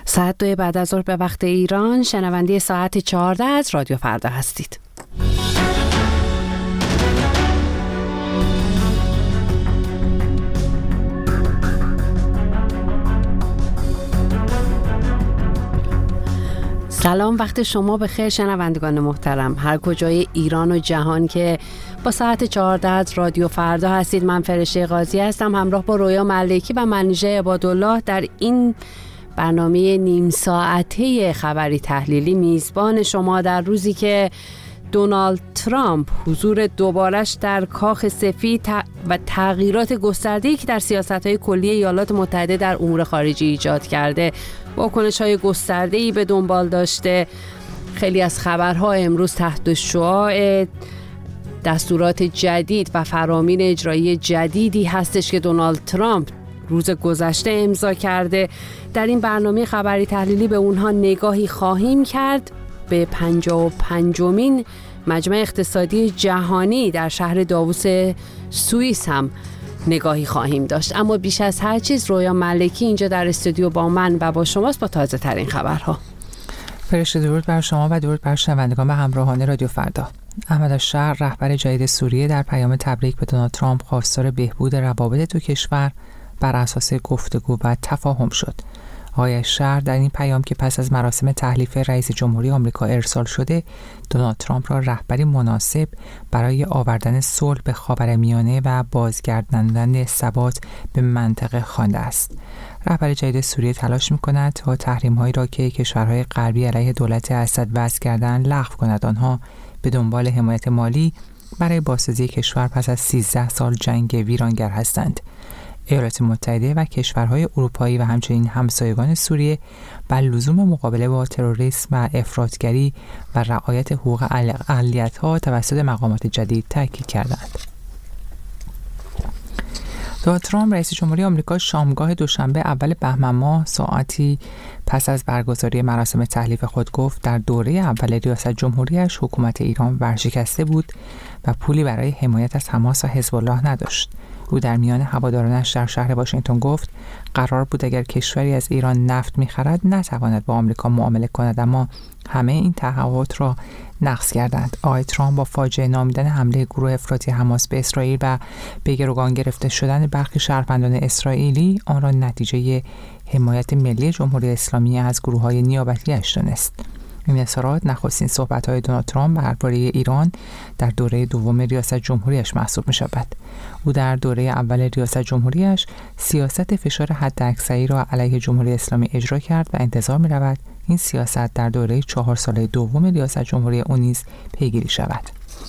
ساعت 2 بعد از ظهر به وقت ایران، شنونده ساعت 14 از رادیو فردا هستید. سلام، وقت شما بخیر شنوندگان محترم، هر کجای ایران و جهان که با ساعت 14 از رادیو فردا هستید. من فرشته قاضی هستم، همراه با رویا ملکی و منیژه عبادالله در این برنامه نیم ساعته خبری تحلیلی میزبان شما، در روزی که دونالد ترامپ حضور دوبارش در کاخ سفید و تغییرات گسترده‌ای که در سیاست‌های کلی ایالات متحده در امور خارجی ایجاد کرده، واکنش‌های گسترده‌ای به دنبال داشته. خیلی از خبرها امروز تحت شعاع دستورات جدید و فرامین اجرایی جدیدی هستش که دونالد ترامپ روز گذشته امضا کرده. در این برنامه خبری تحلیلی به اونها نگاهی خواهیم کرد. به 55مین مجمع اقتصادی جهانی در شهر داووس سوئیس هم نگاهی خواهیم داشت. اما بیش از هر چیز رویا ملکی اینجا در استودیو با من و با شماست با تازه ترین خبرها. فرشته درود بر شما و درود بر شنوندگان و همراهان رادیو فردا. احمد الشهر، رهبر جدید سوریه، در پیام تبریک به دونالد ترامپ خواستار بهبود روابط دو کشور بر اساس گفتگو و تفاهم شد. آقای الشهر در این پیام که پس از مراسم تحلیف رئیس جمهوری آمریکا ارسال شده، دونالد ترامپ را رهبری مناسب برای آوردن صلح به خاورمیانه و بازگرداندن ثبات به منطقه خوانده است. رهبر جدید سوریه تلاش می‌کند تا تحریم‌هایی را که کشورهای غربی علیه دولت اسد وضع کردند لغو کند. آنها به دنبال حمایت مالی برای بازسازی کشور پس از 13 سال جنگ ویرانگر هستند. ایالات متحده و کشورهای اروپایی و همچنین همسایگان سوریه بر لزوم مقابله با تروریسم و افراطگری و رعایت حقوق اقلیت‌ها توسط مقامات جدید تاکید کردند. دونالد ترامپ رئیس جمهوری آمریکا شامگاه دوشنبه اول بهمن ماه ساعتی پس از برگزاری مراسم تحلیف خود گفت در دوره اول ریاست جمهوریش حکومت ایران ورشکسته بود و پولی برای حمایت از حماس و حزب الله نداشت. او در میان هوادارانش در شهر واشنگتن گفت قرار بود اگر کشوری از ایران نفت می‌خرد نتواند با آمریکا معامله کند، اما همه این تعهدات را نقض کردند. آقای ترامپ با فاجعه نامیدن حمله گروه افراطی حماس به اسرائیل و به گروگان گرفته شدن برخی شهروندان اسرائیلی آن را نتیجه حمایت ملی جمهوری اسلامی از گروه‌های نیابتی‌اش دانست. این اظهارات نخستین صحبت‌های دونالد ترامپ درباره ایران در دوره دوم ریاست جمهوریش محسوب می‌شود. او در دوره اول ریاست جمهوریش سیاست فشار حداکثری را علیه جمهوری اسلامی اجرا کرد و انتظار می‌رود این سیاست در دوره 4 ساله دوم ریاست جمهوری او نیز پیگیری شود.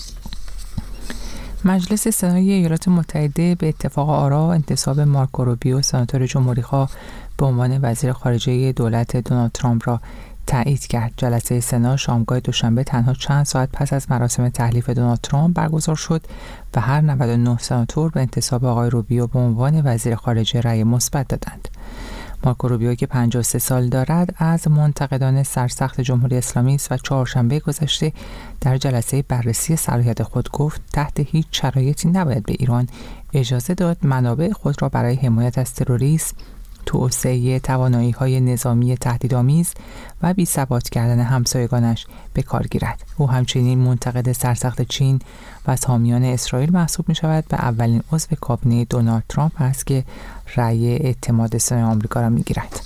مجلس سنای ایالات متحده به اتفاق آرا انتصاب مارکو روبیو، سناتور جمهوری‌خواه، به عنوان وزیر خارجه دولت دونالد ترامپ را تایید کرد. جلسه سنا شامگاه دوشنبه تنها چند ساعت پس از مراسم تحلیف دونالد ترامپ برگزار شد و هر 99 سناتور به انتصاب آقای روبیو به عنوان وزیر خارجه رأی مثبت دادند. مارکو روبیو که 53 سال دارد از منتقدان سرسخت جمهوری اسلامی است و چهارشنبه گذشته در جلسه بررسی صلاحیت خود گفت تحت هیچ شرایطی نباید به ایران اجازه داد منابع خود را برای حمایت از تروریسم، توسعه توانایی‌های نظامی تهدیدآمیز و بی‌ثبات کردن همسایگانش به کار گیرد. او همچنین منتقد سرسخت چین و از حامیان اسرائیل محسوب می‌شود و اولین عضو کابینه دونالد ترامپ است که رأی اعتماد سنای آمریکا را می‌گیرد.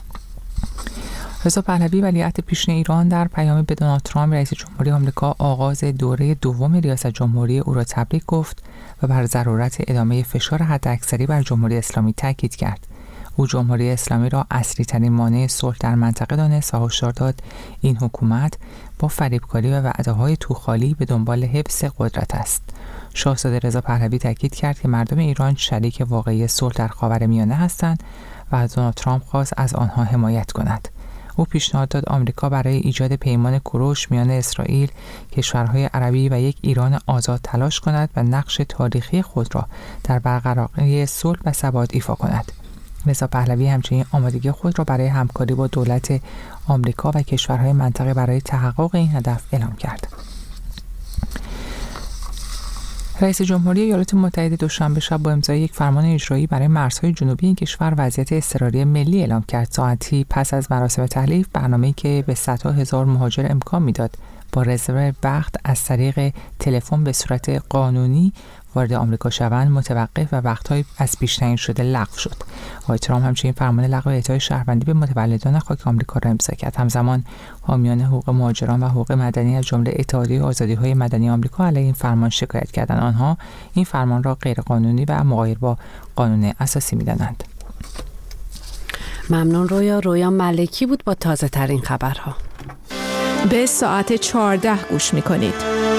رضا پهلوی، ولیعهد پیشین ایران، در پیامی به دونالد ترامپ رئیس جمهوری آمریکا آغاز دوره دوم ریاست جمهوری او را تبریک گفت و بر ضرورت ادامه فشار حداکثری بر جمهوری اسلامی تاکید کرد. او جمهوری اسلامی را اصلی‌ترین مانع صلح در منطقه دانست و هشدار داد این حکومت با فریبکاری و وعده‌های توخالی به دنبال حفظ قدرت است. شاهزاده رضا پهلوی تاکید کرد که مردم ایران شریک واقعی صلح در خاورمیانه هستند و از دونالد ترامپ خواست از آنها حمایت کند. او پیشنهاد داد آمریکا برای ایجاد پیمان کوروش میان اسرائیل، کشورهای عربی و یک ایران آزاد تلاش کند و نقش تاریخی خود را در برقراری صلح و ثبات ایفا کند. رضا پهلوی همچنین آمادگی خود را برای همکاری با دولت آمریکا و کشورهای منطقه برای تحقق این هدف اعلام کرد. رئیس جمهوری ایالات متحده دوشنبه شب با امضای یک فرمان اجرایی برای مرزهای جنوبی این کشور وضعیت اضطراری ملی اعلام کرد. ساعتی پس از مراسم تحلیف، برنامه‌ای که به صدها هزار مهاجر امکان میداد با رزرو وقت از طریق تلفن به صورت قانونی وارد آمریکا شوند متوقف و وقت‌های از پیش تعیین شده لغو شد. آقای ترامپ همچنین فرمان لغو اعطای شهروندی به متولدان خاک آمریکا را امضا کرد. همزمان حامیان حقوق مهاجران و حقوق مدنی از جمله اتحادیه آزادی‌های مدنی آمریکا علیه این فرمان شکایت کردند. آنها این فرمان را غیرقانونی و مغایر با قانون اساسی می‌دانند. ممنون رویا ملکی بود با تازه‌ترین خبرها. به ساعت 14 گوش می‌کنید.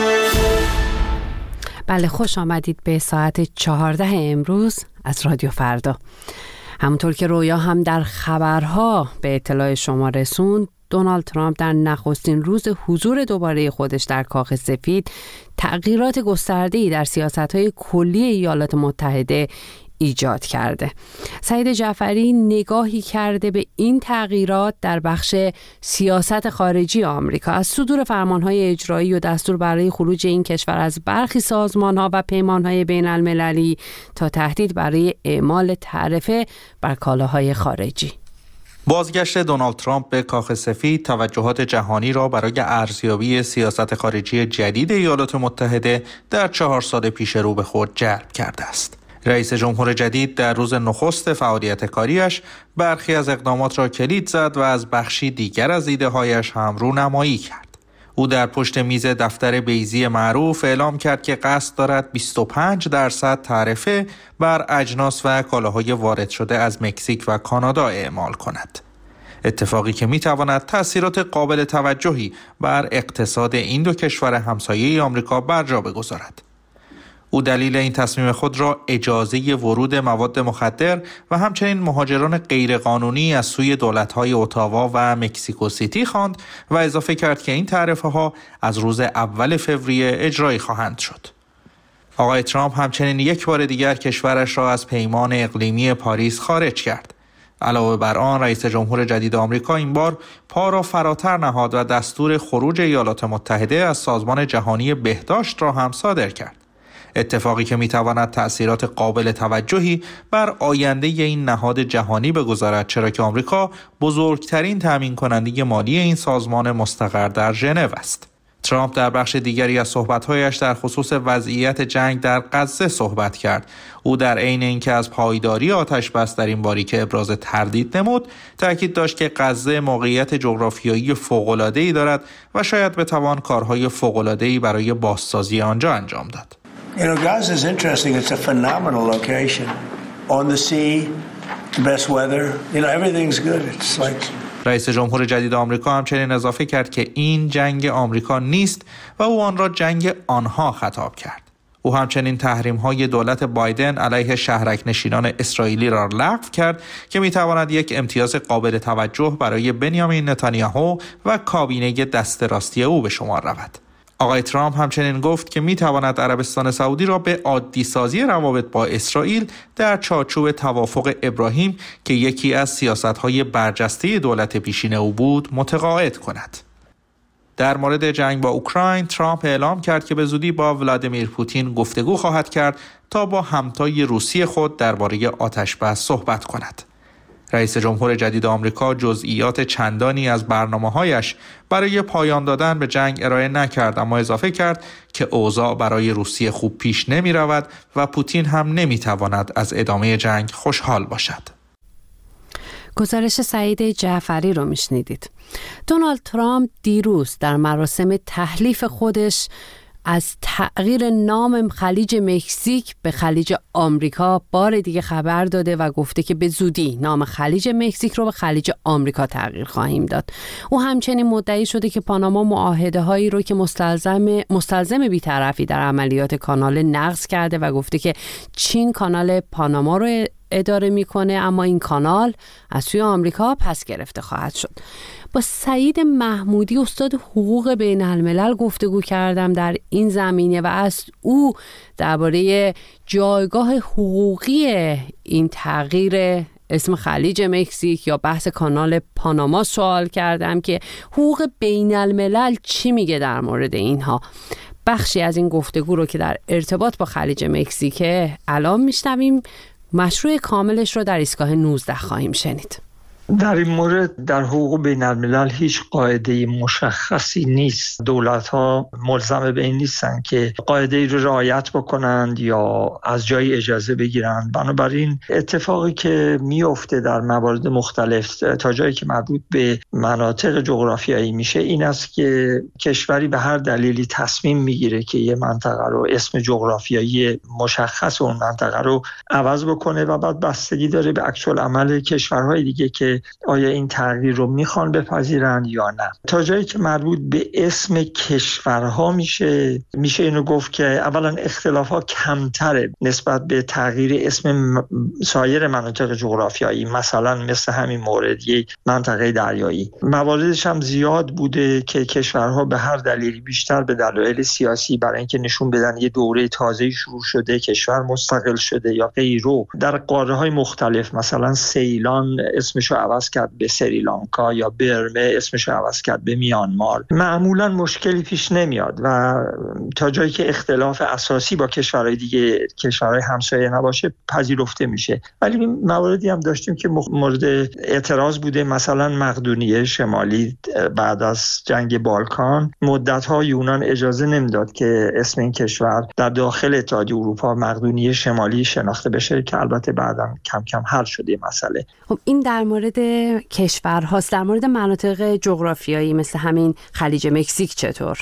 بله، خوش آمدید به ساعت 14 امروز از رادیو فردا. همونطور که رویا هم در خبرها به اطلاع شما رسوند، دونالد ترامپ در نخستین روز حضور دوباره خودش در کاخ سفید تغییرات گسترده‌ای در سیاست‌های کلی ایالات متحده ایجاد کرده. سعید جعفری نگاهی کرده به این تغییرات در بخش سیاست خارجی آمریکا، از صدور فرمانهای اجرایی و دستور برای خروج این کشور از برخی سازمانها و پیمانهای بین المللی تا تهدید برای اعمال تعرفه بر کالاهای خارجی. بازگشت دونالد ترامپ به کاخ سفید توجهات جهانی را برای ارزیابی سیاست خارجی جدید ایالات متحده در 4 سال پیش رو به خود جلب کرده است. رئیس جمهور جدید در روز نخست فعالیت کاریش برخی از اقدامات را کلید زد و از بخشی دیگر از ایده‌هایش هم رونمایی کرد. او در پشت میز دفتر بیضی معروف اعلام کرد که قصد دارد 25% تعرفه بر اجناس و کالاهای وارد شده از مکزیک و کانادا اعمال کند. اتفاقی که می‌تواند تأثیرات قابل توجهی بر اقتصاد این دو کشور همسایه آمریکا بر جا بگذارد. او دلیل این تصمیم خود را اجازه ورود مواد مخدر و همچنین مهاجران غیرقانونی از سوی دولت‌های اتاوا و مکزیکو سیتی خواند و اضافه کرد که این تعرفه‌ها از روز اول فوریه اجرایی خواهند شد. آقای ترامپ همچنین یک بار دیگر کشورش را از پیمان اقلیمی پاریس خارج کرد. علاوه بر آن، رئیس جمهور جدید آمریکا این بار پا را فراتر نهاد و دستور خروج ایالات متحده از سازمان جهانی بهداشت را هم صادر کرد. اتفاقی که میتواند تأثیرات قابل توجهی بر آینده این نهاد جهانی بگذارد، چرا که آمریکا بزرگترین تامین کننده مالی این سازمان مستقر در ژنو است. ترامپ در بخش دیگری از صحبت‌هایش در خصوص وضعیت جنگ در غزه صحبت کرد. او در عین اینکه از پایداری آتش بس در این باریکه ابراز تردید نمود، تاکید داشت که غزه موقعیت جغرافیایی فوق‌العاده‌ای دارد و شاید بتوان کارهای فوق‌العاده‌ای برای بازسازی آنجا انجام داد. Gaza is interesting. It's a phenomenal location. On the sea, the best weather. Everything's good. It's like رئیس جمهور جدید آمریکا همچنین اضافه کرد که این جنگ آمریکا نیست و او آن را جنگ آنها خطاب کرد. او همچنین تحریم‌های دولت بایدن علیه شهرک نشینان اسرائیلی را لغو کرد که می‌تواند یک امتیاز قابل توجه برای بنیامین نتانیاهو و کابینه دست راستی او به شمار رود. آقای ترامپ همچنین گفت که می‌تواند عربستان سعودی را به عادی سازی روابط با اسرائیل در چارچوب توافق ابراهیم که یکی از سیاست‌های برجسته دولت پیشین او بود متقاعد کند. در مورد جنگ با اوکراین، ترامپ اعلام کرد که به زودی با ولادیمیر پوتین گفتگو خواهد کرد تا با همتای روسی خود درباره آتش‌بس صحبت کند. رئیس جمهور جدید آمریکا جزئیات چندانی از برنامه‌هایش برای پایان دادن به جنگ ارائه نکرد، اما اضافه کرد که اوضاع برای روسیه خوب پیش نمی رود و پوتین هم نمی تواند از ادامه جنگ خوشحال باشد. گزارش سعید جعفری رو میشنیدید. دونالد ترامپ دیروز در مراسم تحلیف خودش از تغییر نام خلیج مکزیک به خلیج آمریکا بار دیگه خبر داده و گفته که به زودی نام خلیج مکزیک رو به خلیج آمریکا تغییر داد. او همچنین مدعی شده که پاناما معاهده‌هایی رو که مستلزم بی‌طرفی در عملیات کانال نقض کرده و گفته که چین کانال پاناما رو اداره میکنه، اما این کانال از سوی آمریکا پس گرفته خواهد شد. با سعید محمودی استاد حقوق بین الملل گفتگو کردم در این زمینه و از او درباره جایگاه حقوقی این تغییر اسم خلیج مکزیک یا بحث کانال پاناما سوال کردم که حقوق بین الملل چی میگه در مورد اینها. بخشی از این گفتگو رو که در ارتباط با خلیج مکزیک الان میشنویم. مشروع کاملش رو در ایستگاه 19 خواهیم شنید. در این مورد در حقوق بین الملل هیچ قاعده مشخصی نیست. دولت‌ها ملزم به این نیستن که قاعده‌ای رو رعایت بکنند یا از جایی اجازه بگیرند. بنابراین اتفاقی که میفته در موارد مختلف تا جایی که مربوط به مناطق جغرافیایی میشه این است که کشوری به هر دلیلی تصمیم میگیره که یه منطقه رو اسم جغرافیایی مشخص اون منطقه رو عوض بکنه و بعد بستگی داره به عکس العمل کشورهای دیگه که آیا این تغییر رو میخوان بپذیرند یا نه. تا جایی که مربوط به اسم کشورها میشه اینو گفت که اولا اختلافات کمتره نسبت به تغییر اسم سایر مناطق جغرافیایی، مثلا مثل همین مورد یک منطقه دریایی. مواردش هم زیاد بوده که کشورها به هر دلیلی، بیشتر به دلایل سیاسی، برای اینکه نشون بدن یه دوره تازه‌ای شروع شده، کشور مستقل شده یا غیره، در قاره‌های مختلف، مثلا سیلان اسمشو عوض کرد به سریلانکا یا برمه اسمشو عوض کرد به میانمار، معمولا مشکلی پیش نمیاد و تا جایی که اختلاف اساسی با کشورهای دیگه، کشورهای همسایه نباشه، پذیرفته میشه. ولی مواردی هم داشتیم که مورد اعتراض بوده، مثلا مقدونیه شمالی بعد از جنگ بالکان مدت‌ها یونان اجازه نمیداد که اسم این کشور در داخل اتحادیه اروپا مقدونیه شمالی شناخته بشه که البته بعداً کم کم حل شده مسئله. خب این در مورد کشورهاست. در مورد مناطق جغرافیایی مثل همین خلیج مکزیک چطور؟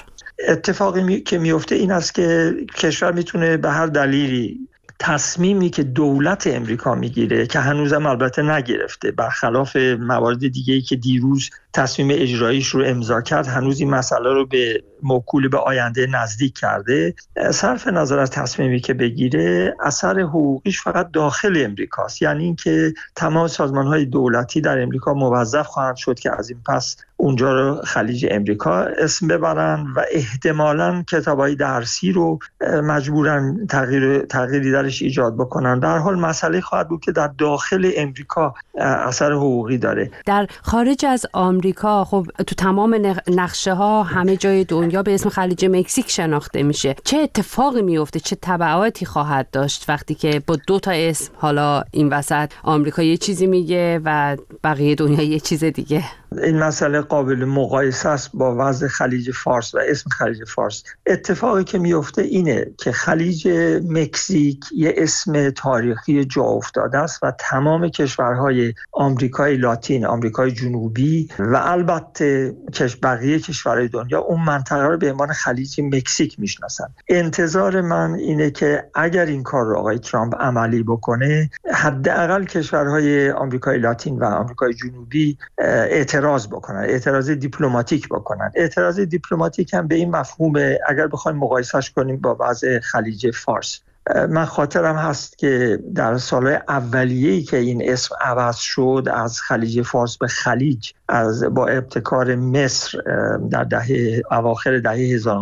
اتفاقی که میفته این است که کشور میتونه به هر دلیلی تصمیمی که دولت امریکا میگیره که هنوزم البته نگرفته، برخلاف موارد دیگه‌ای که دیروز تصمیم اجراییش رو امضا کرد، هنوز این مسئله رو به موکول به آینده نزدیک کرده. صرف نظر از تصمیمی که بگیره، اثر حقوقیش فقط داخل امریکاست. یعنی اینکه تمام سازمان‌های دولتی در امریکا موظف خواهند شد که از این پس اونجا رو خلیج امریکا اسم ببرن و احتمالاً کتاب‌های درسی رو مجبورن تغییری درش ایجاد بکنن. در حال مسئله خواهد بود که در داخل امریکا اثر حقوقی داره. در خارج از آمریکا خب تو تمام نقشه ها همه جای دنیا به اسم خلیج مکزیک شناخته میشه. چه اتفاقی میفته؟ چه تبعاتی خواهد داشت وقتی که با دو تا اسم، حالا این وسط آمریکا یه چیزی میگه و بقیه دنیا یه چیز دیگه؟ این مسئله قابل مقایسه است با وضع خلیج فارس و اسم خلیج فارس. اتفاقی که میفته اینه که خلیج مکزیک یه اسم تاریخی جا افتاده است و تمام کشورهای آمریکای لاتین، آمریکای جنوبی و البته بقیه کشورهای دنیا اون منطقه رو به عنوان خلیج مکزیک میشناسن. انتظار من اینه که اگر این کار رو آقای ترامپ عملی بکنه، حداقل کشورهای آمریکای لاتین و آمریکای جنوبی اعتراض بکنن، اعتراض دیپلماتیک بکنن. اعتراض دیپلماتیک هم به این مفهوم، اگر بخوایم مقایسهش کنیم با وضع خلیج فارس، من خاطرم هست که در سالهای اولیه‌ای که این اسم عوض شد از خلیج فارس به خلیج، با ابتکار مصر در اواخر دهه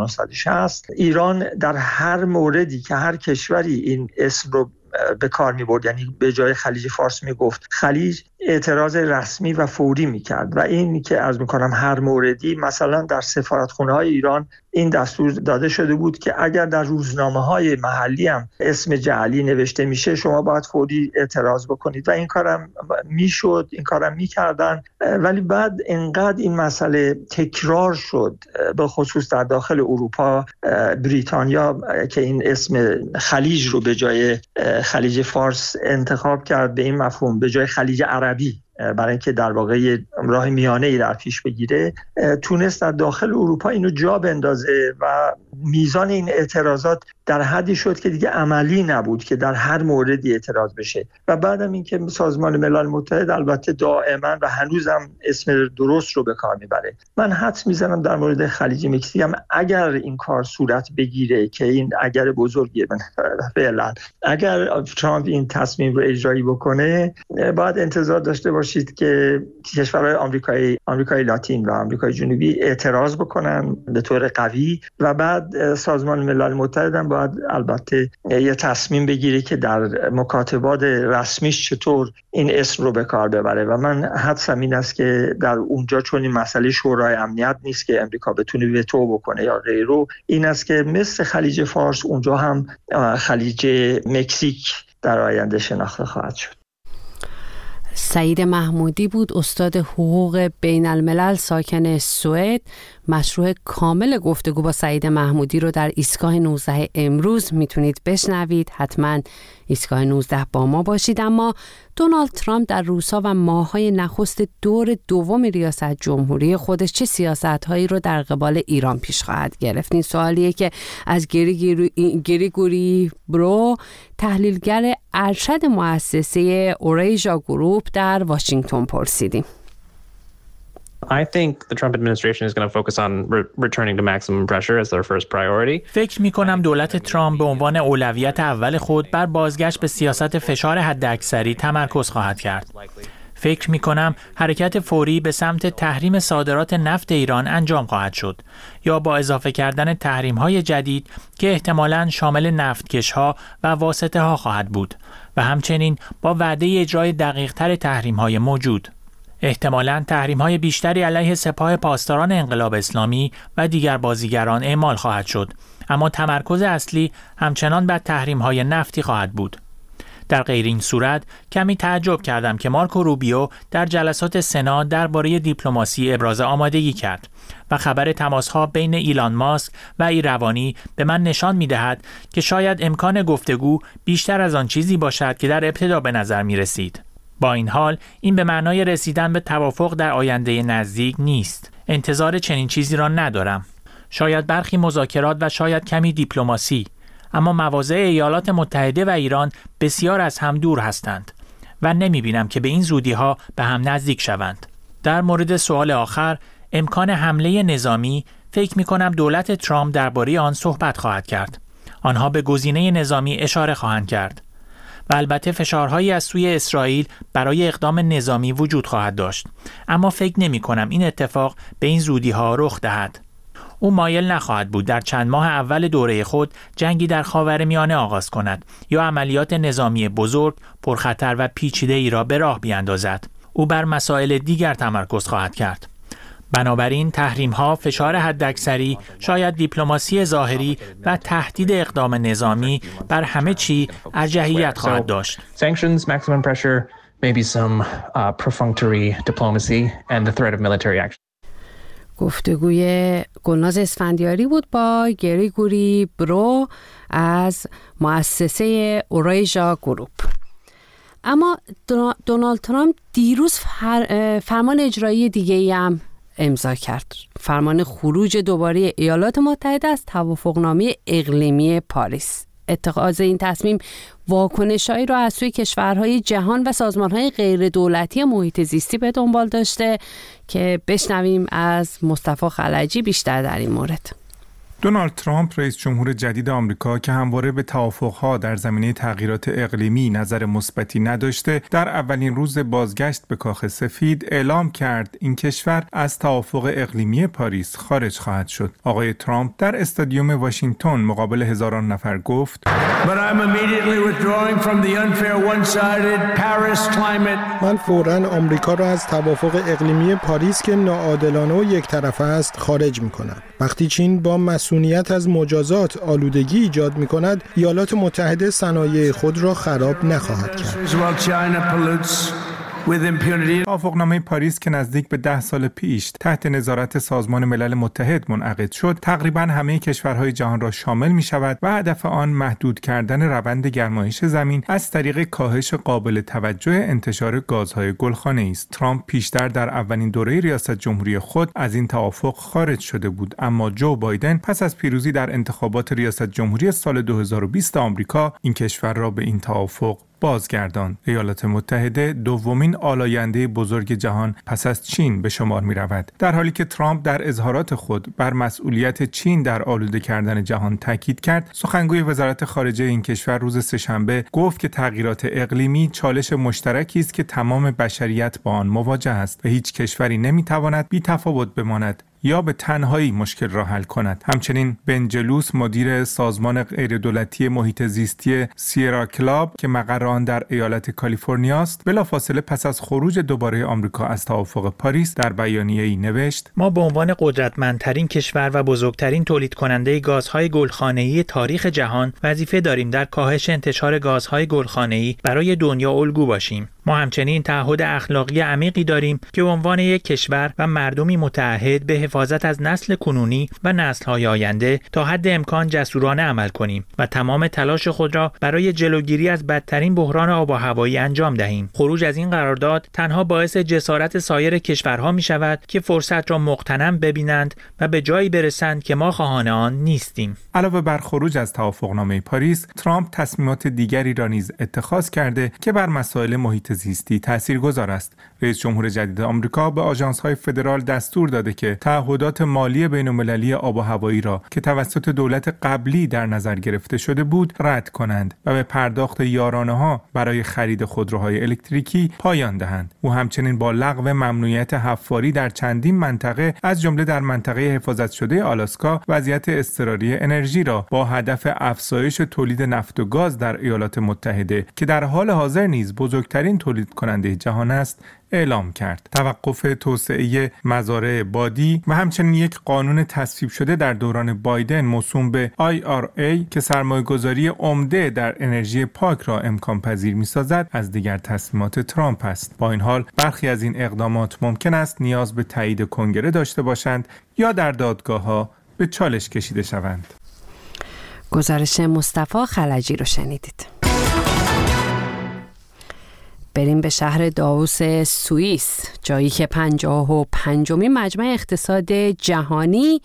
1960، ایران در هر موردی که هر کشوری این اسم رو به کار می‌برد، یعنی به جای خلیج فارس میگفت خلیج، اعتراض رسمی و فوری میکرد. و این که عرض میکنم هر موردی، مثلا در سفارتخانه‌های ایران این دستور داده شده بود که اگر در روزنامه‌های محلی هم اسم جعلی نوشته میشه، شما باید فوری اعتراض بکنید و این کارم میشد، این کارم میکردن. ولی بعد انقدر این مسئله تکرار شد، به خصوص در داخل اروپا، بریتانیا که این اسم خلیج رو به جای خلیج فارس انتخاب کرد به این مفهوم، به جای خلیج عربی، برای اینکه در واقع راه میانه‌ای در پیش بگیره، تونست در داخل اروپا اینو جا بندازه و میزان این اعتراضات در حدی شد که دیگه عملی نبود که در هر موردی اعتراض بشه. و بعدم اینکه سازمان ملل متحد البته دائما و هنوزم اسم درست رو به کار میبره. من حدس میزنم در مورد خلیج مکزیک هم اگر این کار صورت بگیره، که این اگر بزرگیه فعلا، اگر ترامپ این تصمیم رو اجرایی بکنه، باید انتظار داشته باشید که کشورهای آمریکای لاتین و آمریکای جنوبی اعتراض بکنن به طور قوی و بعد بعد سازمان ملل متحد هم باید البته یه تصمیم بگیره که در مکاتبات رسمیش چطور این اسم رو به کار ببره و من حدسم این است که در اونجا چون این مسئله شورای امنیت نیست که امریکا بتونه وتو بکنه یا غیره، این است که مثل خلیج فارس اونجا هم خلیج مکزیک در آینده شناخته خواهد شد. سعید محمودی بود، استاد حقوق بین الملل ساکن سوئد. مشروع کامل گفتگو با سعید محمودی رو در ایستگاه 19 امروز میتونید بشنوید. حتما ایستگاه 19 با ما باشید. اما دونالد ترامپ در روزها و ماه‌های نخست دور دوم ریاست جمهوری خودش چه سیاست‌هایی رو در قبال ایران پیش خواهد گرفت؟ این سوالیه که از گریگوری برو، تحلیلگر ارشد مؤسسه اوریژا گروپ در واشنگتن پرسیدیم. I think the Trump administration is going to focus on returning to maximum pressure as their first priority. فکر می‌کنم دولت ترامپ به عنوان اولویت اول خود بر بازگشت به سیاست فشار حداکثری تمرکز خواهد کرد. فکر می‌کنم حرکت فوری به سمت تحریم صادرات نفت ایران انجام خواهد شد یا با اضافه کردن تحریم‌های جدید که احتمالاً شامل نفتکش‌ها و واسطه‌ها خواهد بود و همچنین با وعده اجرای دقیق‌تر تحریم‌های موجود. احتمالاً تحریم‌های بیشتری علیه سپاه پاسداران انقلاب اسلامی و دیگر بازیگران اعمال خواهد شد، اما تمرکز اصلی همچنان بر تحریم‌های نفتی خواهد بود. در غیر این صورت کمی تعجب کردم که مارکو روبیو در جلسات سنا درباره دیپلماسی ابراز آمادگی کرد و خبر تماس‌ها بین ایلان ماسک و ایروانی به من نشان می‌دهد که شاید امکان گفتگو بیشتر از آن چیزی باشد که در ابتدا به نظر می‌رسید. با این حال این به معنای رسیدن به توافق در آینده نزدیک نیست. انتظار چنین چیزی را ندارم. شاید برخی مذاکرات و شاید کمی دیپلماسی، اما مواضع ایالات متحده و ایران بسیار از هم دور هستند و نمی‌بینم که به این زودی‌ها به هم نزدیک شوند. در مورد سوال آخر، امکان حمله نظامی، فکر می‌کنم دولت ترامپ درباره آن صحبت خواهد کرد. آنها به گزینه نظامی اشاره خواهند کرد. و البته فشارهایی از سوی اسرائیل برای اقدام نظامی وجود خواهد داشت، اما فکر نمی کنم این اتفاق به این زودی ها رخ دهد. او مایل نخواهد بود در چند ماه اول دوره خود جنگی در خاورمیانه آغاز کند یا عملیات نظامی بزرگ، پرخطر و پیچیده ای را به راه بیاندازد. او بر مسائل دیگر تمرکز خواهد کرد. بنابراین تحریم‌ها، فشار حداکثری، شاید دیپلماسی ظاهری و تهدید اقدام نظامی بر همه چی ارجحیت خواهد داشت. Sanctions, maximum pressure, maybe some perfunctory diplomacy and the threat of military action. گفتگوی گلناز اسفندیاری بود با گریگوری برو از مؤسسه اوریژا گروپ. اما دونالد ترامپ دیروز فرمان اجرایی دیگه‌ای هم امضا کرد. فرمان خروج دوباره ایالات متحده از توافقنامه اقلیمی پاریس. اتخاذ این تصمیم واکنش‌هایی را از سوی کشورهای جهان و سازمان‌های غیر دولتی محیط زیستی به دنبال داشته که بشنویم از مصطفی خلجی بیشتر در این مورد. دونالد ترامپ رئیس جمهور جدید آمریکا که همواره به توافق‌ها در زمینه تغییرات اقلیمی نظر مثبتی نداشته، در اولین روز بازگشت به کاخ سفید اعلام کرد این کشور از توافق اقلیمی پاریس خارج خواهد شد. آقای ترامپ در استادیوم واشنگتن مقابل هزاران نفر گفت: من فوراً آمریکا را از توافق اقلیمی پاریس که ناعادلانه و یک طرفه است خارج می‌کنم. وقتی چین با مسئولیت از مجازات آلودگی ایجاد می‌کند، ایالات متحده صنایع خود را خراب نخواهد کرد. توافقنامه پاریس که نزدیک به 10 سال پیش تحت نظارت سازمان ملل متحد منعقد شد، تقریباً همه کشورهای جهان را شامل می‌شود و هدف آن محدود کردن روند گرمایش زمین از طریق کاهش قابل توجه انتشار گازهای گلخانه‌ای است. ترامپ پیشتر در اولین دوره ریاست جمهوری خود از این توافق خارج شده بود، اما جو بایدن پس از پیروزی در انتخابات ریاست جمهوری سال 2020 آمریکا این کشور را به این توافق بازگرداند. ایالات متحده دومین آلاینده بزرگ جهان پس از چین به شمار می رود، در حالی که ترامپ در اظهارات خود بر مسئولیت چین در آلوده کردن جهان تاکید کرد. سخنگوی وزارت خارجه این کشور روز سه‌شنبه گفت که تغییرات اقلیمی چالش مشترکی است که تمام بشریت با آن مواجه است و هیچ کشوری نمی تواند بی تفاوت بماند یا به تنهایی مشکل را حل کند. همچنین بنجلوس مدیر سازمان غیردولتی محیط زیستی سیرا کلاب که مقر آن در ایالت کالیفرنیا است، بلافاصله پس از خروج دوباره آمریکا از توافق پاریس در بیانیه‌ای نوشت: ما به عنوان قدرتمندترین کشور و بزرگترین تولید کننده گازهای گلخانه‌ای تاریخ جهان وظیفه داریم در کاهش انتشار گازهای گلخانه‌ای برای دنیا الگو باشیم. ما همچنین تعهد اخلاقی عمیقی داریم که به عنوان یک کشور و مردمی متعهد به حفاظت از نسل کنونی و نسل‌های آینده تا حد امکان جسورانه عمل کنیم و تمام تلاش خود را برای جلوگیری از بدترین بحران آب و هوایی انجام دهیم. خروج از این قرارداد تنها باعث جسارت سایر کشورها می شود که فرصت را مغتنم ببینند و به جایی برسند که ما خواهان آن نیستیم. علاوه بر خروج از توافقنامه پاریس، ترامپ تصمیمات دیگری را نیز اتخاذ کرده که بر مسائل محیط زیستی تاثیرگذار است. رئیس جمهور جدید آمریکا به آژانس‌های فدرال دستور داده که تعهدات مالی بین‌المللی آب و هوایی را که توسط دولت قبلی در نظر گرفته شده بود رد کنند و به پرداخت یارانه‌ها برای خرید خودروهای الکتریکی پایان دهند. او همچنین با لغو ممنوعیت حفاری در چندین منطقه از جمله در منطقه حفاظت شده آلاسکا وضعیت اضطراری انرژی را با هدف افزایش تولید نفت و گاز در ایالات متحده که در حال حاضر نیز بزرگترین تولید کننده جهان است اعلام کرد. توقف توسعه مزارع بادی و همچنین یک قانون تصویب شده در دوران بایدن موسوم به IRA که سرمایه‌گذاری عمده در انرژی پاک را امکان پذیر می‌سازد از دیگر تصمیمات ترامپ است. با این حال برخی از این اقدامات ممکن است نیاز به تایید کنگره داشته باشند یا در دادگاه‌ها به چالش کشیده شوند. گزارش مصطفی خلجی رو شنیدید. بریم به شهر داووس سوئیس، جایی که 55مین مجمع اقتصاد جهانی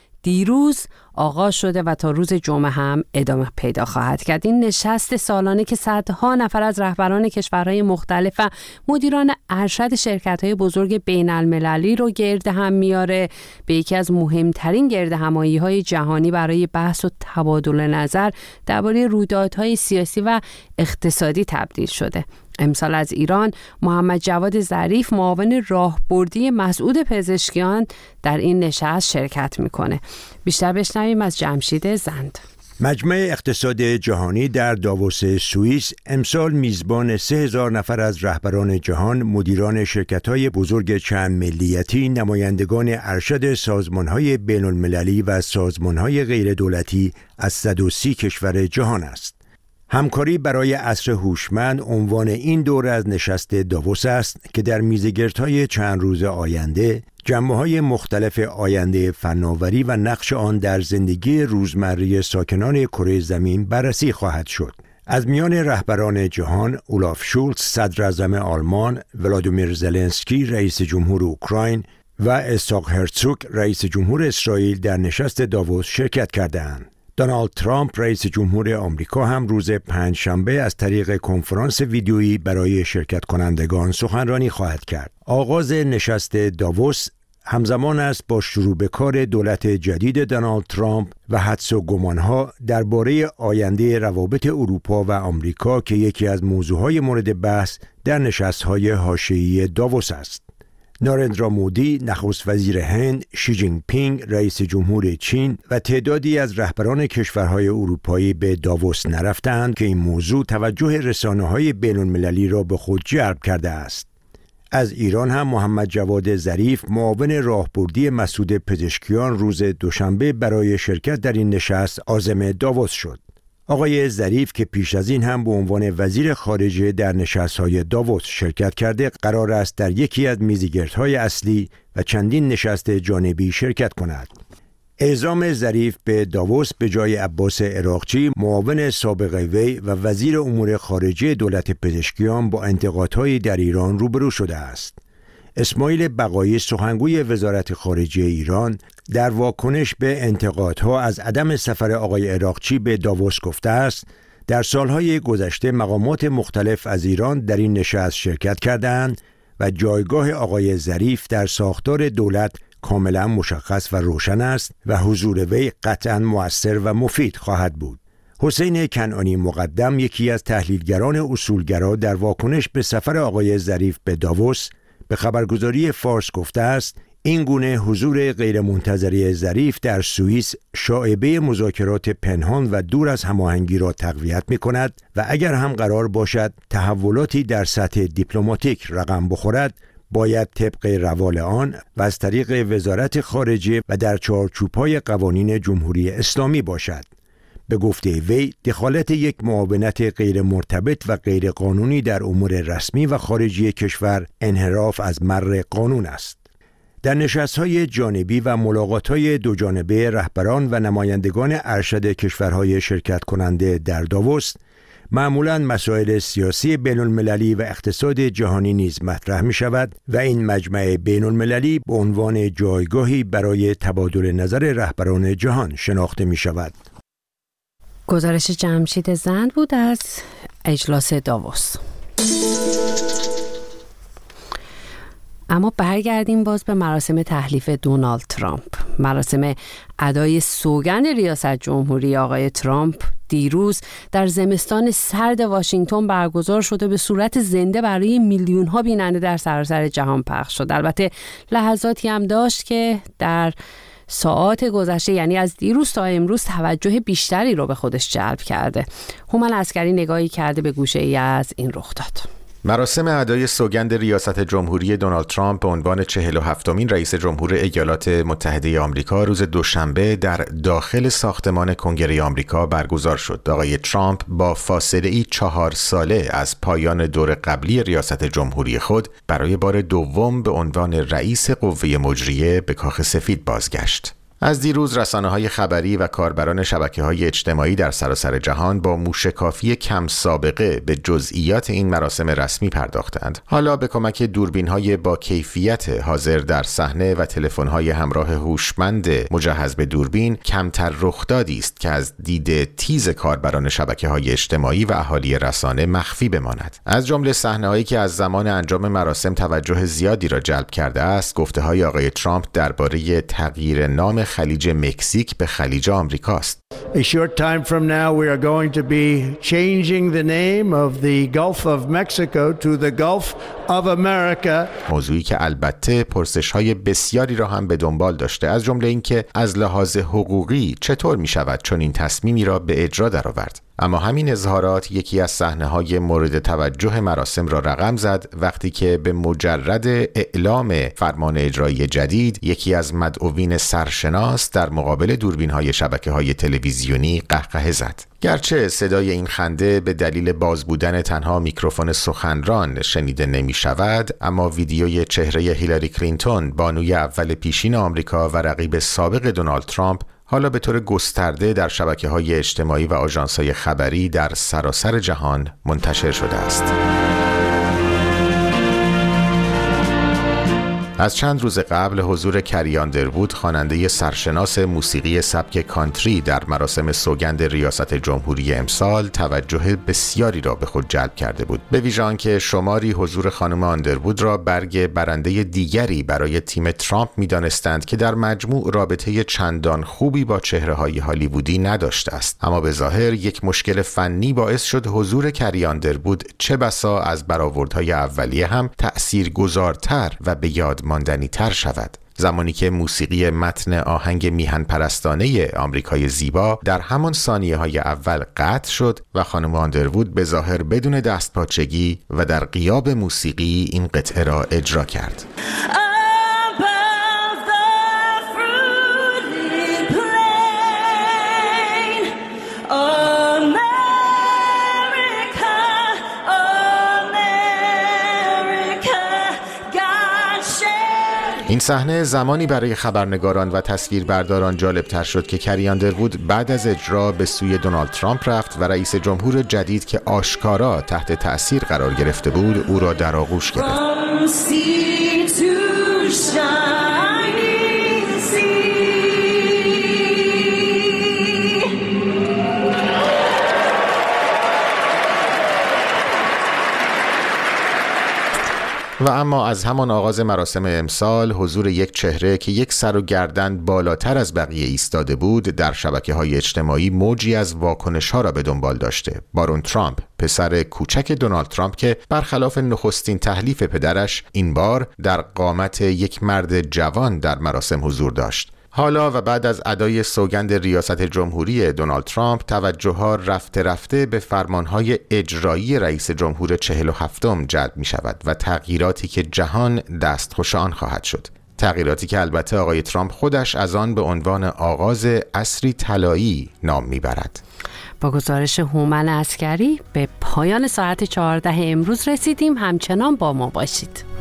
دیروز آغاز شده و تا روز جمعه هم ادامه پیدا خواهد کرد. این نشست سالانه که صدها نفر از رهبران کشورهای مختلف و مدیران ارشد شرکت‌های بزرگ بین‌المللی رو گرد هم میاره، به یکی از مهمترین گردهمایی‌های جهانی برای بحث و تبادل نظر درباره رویدادهای سیاسی و اقتصادی تبدیل شده. امسال از ایران محمد جواد ظریف معاون راهبردی مسعود پزشکیان در این نشست شرکت میکنه. بیشتر بشنویم از جمشید زند. مجمع اقتصاد جهانی در داووس سوئیس امسال میزبان 3000 نفر از رهبران جهان، مدیران شرکت‌های بزرگ چند ملیتی، نمایندگان ارشد سازمان‌های بین‌المللی و سازمان‌های غیردولتی از 130 کشور جهان است. همکاری برای عصر هوشمند عنوان این دوره از نشست داووس است که در میزگردهای چند روز آینده جنبه‌های مختلف آینده فناوری و نقش آن در زندگی روزمره ساکنان کره زمین بررسی خواهد شد. از میان رهبران جهان، اولاف شولتز صدر اعظم آلمان، ولادیمیر زلنسکی رئیس جمهور اوکراین و اسحاق هرزوگ رئیس جمهور اسرائیل در نشست داووس شرکت کردند. دونالد ترامپ رئیس جمهور آمریکا هم روز پنجشنبه از طریق کنفرانس ویدیویی برای شرکت کنندگان سخنرانی خواهد کرد. آغاز نشست داووس همزمان است با شروع به کار دولت جدید دونالد ترامپ و حدس و گمان‌ها درباره آینده روابط اروپا و آمریکا که یکی از موضوعهای مورد بحث در نشست‌های حاشیه‌ای داووس است. نارندرا مودی نخست وزیر هند، شی جین پینگ رئیس جمهور چین و تعدادی از رهبران کشورهای اروپایی به داووس نرفتند که این موضوع توجه رسانه‌های بین‌المللی را به خود جلب کرده است. از ایران هم محمد جواد ظریف معاون راهبردی مسعود پزشکیان روز دوشنبه برای شرکت در این نشست عازم داووس شد. آقای ظریف که پیش از این هم به عنوان وزیر خارجه در نشست‌های داووس شرکت کرده، قرار است در یکی از میزگردهای اصلی و چندین نشست جانبی شرکت کند. اعزام ظریف به داووس به جای عباس عراقچی معاون سابق وی و وزیر امور خارجه دولت پزشکیان با انتقادهای در ایران روبرو شده است. اسماعیل بقایی سخنگوی وزارت خارجه ایران در واکنش به انتقادها از عدم سفر آقای عراقچی به داووس گفته است در سالهای گذشته مقامات مختلف از ایران در این نشست شرکت کردند و جایگاه آقای ظریف در ساختار دولت کاملا مشخص و روشن است و حضور وی قطعا مؤثر و مفید خواهد بود. حسین کنعانی مقدم یکی از تحلیلگران اصولگرا در واکنش به سفر آقای ظریف به داووس به خبرگزاری فارس گفته است این گونه حضور غیرمنتظره ظریف در سوئیس شایبه مذاکرات پنهان و دور از هماهنگی را تقویت می‌کند و اگر هم قرار باشد تحولاتی در سطح دیپلماتیک رقم بخورد، باید طبق روال آن و از طریق وزارت خارجه و در چارچوب‌های قوانین جمهوری اسلامی باشد. به گفته وی، دخالت یک معاونت غیر مرتبط و غیر قانونی در امور رسمی و خارجی کشور انحراف از مر قانون است. در نشست‌های جانبی و ملاقات‌های دوجانبه رهبران و نمایندگان ارشد کشورهای شرکت کننده در داووس، معمولاً مسائل سیاسی بین‌المللی و اقتصاد جهانی نیز مطرح می‌شود و این مجمع بین‌المللی به عنوان جایگاهی برای تبادل نظر رهبران جهان شناخته می‌شود. گزارش جمشید زند بود از اجلاس داووس. اما برگردیم باز به مراسم تحلیف دونالد ترامپ. مراسم ادای سوگند ریاست جمهوری آقای ترامپ دیروز در زمستان سرد واشنگتن برگزار شده به صورت زنده برای میلیون ها بیننده در سراسر جهان پخش شد. البته لحظاتی هم داشت که در ساعات گذشته، یعنی از دیروز تا امروز، توجه بیشتری رو به خودش جلب کرده. هومن عسکری نگاهی کرده به گوشه‌ای از این رخداد. مراسم ادای سوگند ریاست جمهوری دونالد ترامپ به عنوان 47مین رئیس جمهور ایالات متحده آمریکا روز دوشنبه در داخل ساختمان کنگره آمریکا برگزار شد. آقای ترامپ با فاصله‌ای 4 ساله از پایان دور قبلی ریاست جمهوری خود برای بار دوم به عنوان رئیس قوه مجریه به کاخ سفید بازگشت. از دیروز رسانه‌های خبری و کاربران شبکه‌های اجتماعی در سراسر جهان با موشکافی کم سابقه به جزئیات این مراسم رسمی پرداختند. حالا به کمک دوربین‌های با کیفیت حاضر در صحنه و تلفن‌های همراه هوشمند مجهز به دوربین، کمتر رخدادی است که از دید تیز کاربران شبکه‌های اجتماعی و اهالی رسانه مخفی بماند. از جمله صحنه‌هایی که از زمان انجام مراسم توجه زیادی را جلب کرده است، گفته‌های آقای ترامپ درباره تغییر نام خلیج مکزیک به خلیج آمریکاست. A short time from now we are going to be changing the name of the Gulf of Mexico to the Gulf of America. موضوعی که البته پرسش‌های بسیاری را هم به دنبال داشته، از جمله اینکه از لحاظ حقوقی چطور می‌شود چون این تصمیمی را به اجرا درآورد. اما همین اظهارات یکی از صحنه‌های مورد توجه مراسم را رقم زد وقتی که به مجرد اعلام فرمان اجرایی جدید، یکی از مدعوین سرشناس در مقابل دوربین‌های شبکه‌های تلویزیونی قهقهه زد. گرچه صدای این خنده به دلیل باز بودن تنها میکروفون سخنران شنیده نمی شود، اما ویدیوی چهره هیلاری کلینتون، بانوی اول پیشین آمریکا و رقیب سابق دونالد ترامپ، حالا به طور گسترده در شبکه‌های اجتماعی و آژانس‌های خبری در سراسر جهان منتشر شده است. از چند روز قبل حضور کری آندروود، خواننده سرشناس موسیقی سبک کانتری، در مراسم سوگند ریاست جمهوری امسال توجه بسیاری را به خود جلب کرده بود. به ویژه آنکه شماری حضور خانم آندروود را برگ برنده دیگری برای تیم ترامپ می‌دانستند که در مجموع رابطه چندان خوبی با چهره‌های هالیوودی نداشته است. اما به ظاهر یک مشکل فنی باعث شد حضور کری آندروود چه بسا از برآوردهای اولیه هم تأثیرگذارتر و به یاد ماندنی تر شود. زمانی که موسیقی متن آهنگ میهن پرستانه آمریکای زیبا در همان ثانیه‌های اول قطع شد و خانم آندروود به ظاهر بدون دستپاچگی و در غیاب موسیقی این قطعه را اجرا کرد. این صحنه زمانی برای خبرنگاران و تصویربرداران جالبتر شد که کری آندروود بعد از اجرا به سوی دونالد ترامپ رفت و رئیس جمهور جدید که آشکارا تحت تأثیر قرار گرفته بود، او را در آغوش گرفت. و اما از همان آغاز مراسم امسال حضور یک چهره که یک سر و گردن بالاتر از بقیه ایستاده بود در شبکه‌های اجتماعی موجی از واکنش‌ها را به دنبال داشته. بارون ترامپ، پسر کوچک دونالد ترامپ که برخلاف نخستین تحلیف پدرش این بار در قامت یک مرد جوان در مراسم حضور داشت. حالا و بعد از ادای سوگند ریاست جمهوری دونالد ترامپ، توجه‌ها رفته رفته به فرمانهای اجرایی رئیس جمهور 47م جلب می شود و تغییراتی که جهان دستخوش آن خواهد شد. تغییراتی که البته آقای ترامپ خودش از آن به عنوان آغاز عصری طلایی نام میبرد. با گزارش هومن عسکری به پایان ساعت 14 امروز رسیدیم. همچنان با ما باشید.